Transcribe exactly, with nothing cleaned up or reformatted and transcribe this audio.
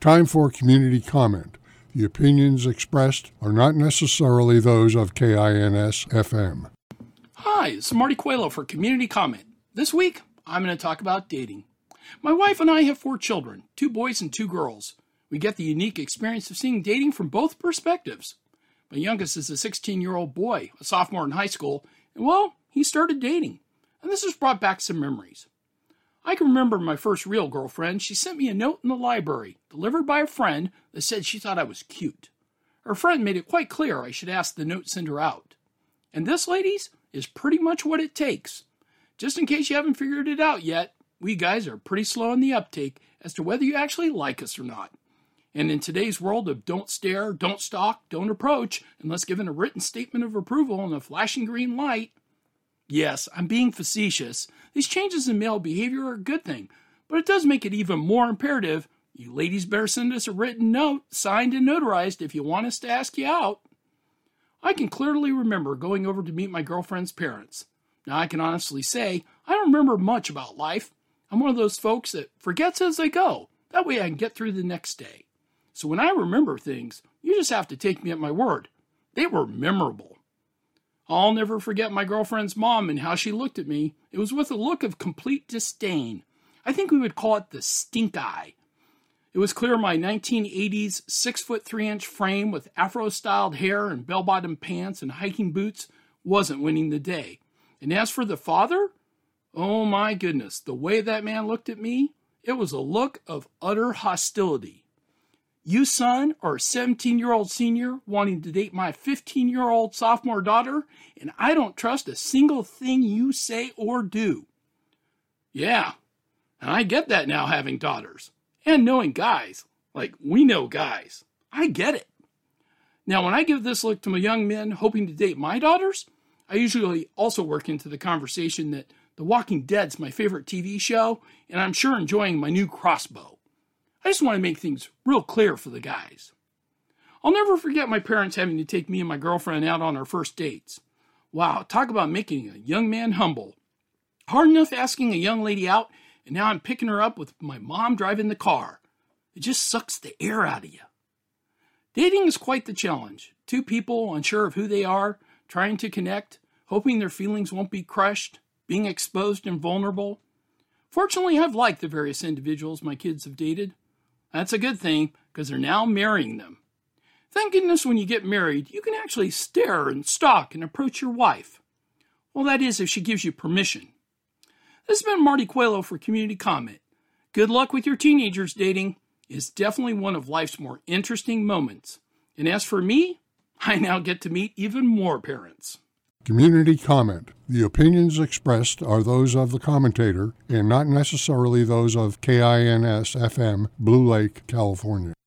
Time for community comment. The opinions expressed are not necessarily those of K I N S F M. Hi, this is Marty Coelho for Community Comment. This week, I'm going to talk about dating. My wife and I have four children, two boys and two girls. We get the unique experience of seeing dating from both perspectives. My youngest is a sixteen-year-old boy, a sophomore in high school, and well, he started dating. And this has brought back some memories. I can remember my first real girlfriend. She sent me a note in the library, delivered by a friend, that said she thought I was cute. Her friend made it quite clear I should ask the note sender out. And this, ladies, is pretty much what it takes. Just in case you haven't figured it out yet, we guys are pretty slow in the uptake as to whether you actually like us or not. And in today's world of don't stare, don't stalk, don't approach, unless given a written statement of approval and a flashing green light, yes, I'm being facetious. These changes in male behavior are a good thing, but it does make it even more imperative. You ladies better send us a written note, signed and notarized, if you want us to ask you out. I can clearly remember going over to meet my girlfriend's parents. Now, I can honestly say I don't remember much about life. I'm one of those folks that forgets as they go. That way I can get through the next day. So when I remember things, you just have to take me at my word. They were memorable. I'll never forget my girlfriend's mom and how she looked at me. It was with a look of complete disdain. I think we would call it the stink eye. It was clear my nineteen eighties six foot three inch frame with afro-styled hair and bell-bottom pants and hiking boots wasn't winning the day. And as for the father, oh my goodness, the way that man looked at me, it was a look of utter hostility. You, son, are a seventeen-year-old senior wanting to date my fifteen-year-old sophomore daughter, and I don't trust a single thing you say or do. Yeah, and I get that now, having daughters, and knowing guys, like we know guys. I get it. Now, when I give this look to my young men hoping to date my daughters, I usually also work into the conversation that The Walking Dead's my favorite T V show, and I'm sure enjoying my new crossbow. I just want to make things real clear for the guys. I'll never forget my parents having to take me and my girlfriend out on our first dates. Wow, talk about making a young man humble. Hard enough asking a young lady out, and now I'm picking her up with my mom driving the car. It just sucks the air out of you. Dating is quite the challenge. Two people unsure of who they are, trying to connect, hoping their feelings won't be crushed, being exposed and vulnerable. Fortunately, I've liked the various individuals my kids have dated. That's a good thing, because they're now marrying them. Thank goodness when you get married, you can actually stare and stalk and approach your wife. Well, that is if she gives you permission. This has been Marty Coelho for Community Comment. Good luck with your teenagers dating. It's definitely one of life's more interesting moments. And as for me, I now get to meet even more parents. Community comment. The opinions expressed are those of the commentator and not necessarily those of K I N S F M, Blue Lake, California.